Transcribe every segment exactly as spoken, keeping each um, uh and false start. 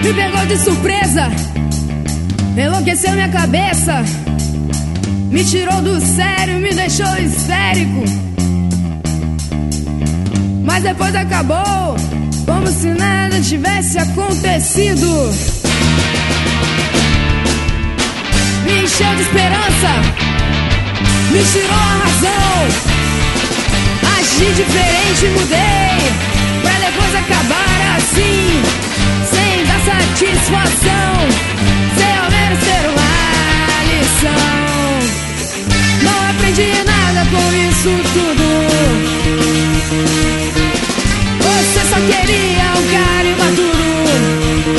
Me pegou de surpresa, enlouqueceu minha cabeça, me tirou do sério, me deixou histérico. Mas depois acabou, como se nada tivesse acontecido. Me encheu de esperança, me tirou a razão. Agi diferente, mudei, pra depois acabar assim, sem dar satisfação, sem ao menos ter uma lição. Não aprendi nada com isso tudo. Você só queria um cara imaturo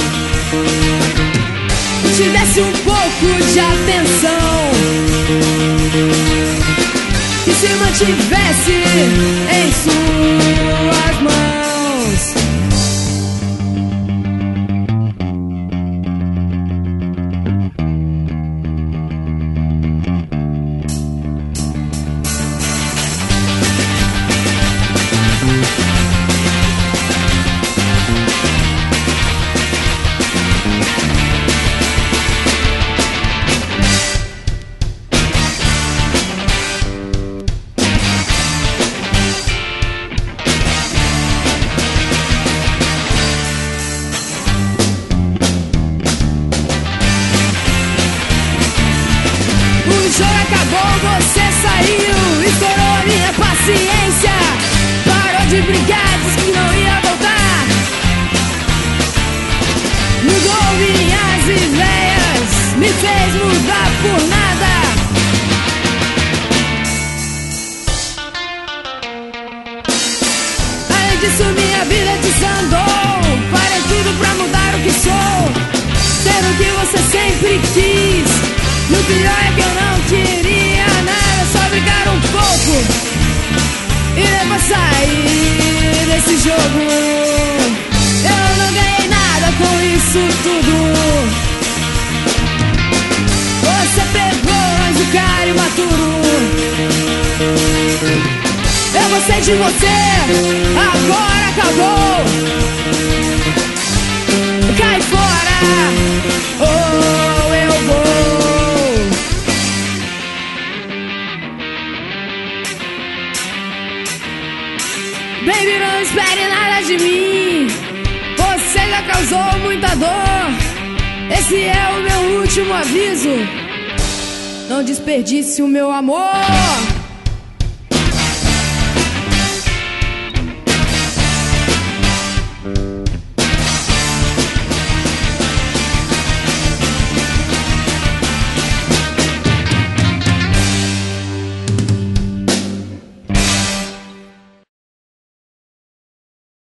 que te desse um pouco de atenção, que se mantivesse em suas mãos. O jogo acabou, você saiu, estourou a minha paciência, parou de brigar, disse que não ia voltar, mudou minhas ideias, me fez mudar por nada. Além disso minha vida desandou, parei tudo pra mudar o que sou, ser o que você sempre quis. E o pior é que eu não queria nada, só brincar um pouco e depois sair desse jogo. Eu não ganhei nada com isso tudo. Você pegou mais o cara imaturo. Eu gostei de você, agora acabou. Cai fora, ou eu vou. Baby, não espere nada de mim, você já causou muita dor. Esse é o meu último aviso, não desperdice o meu amor.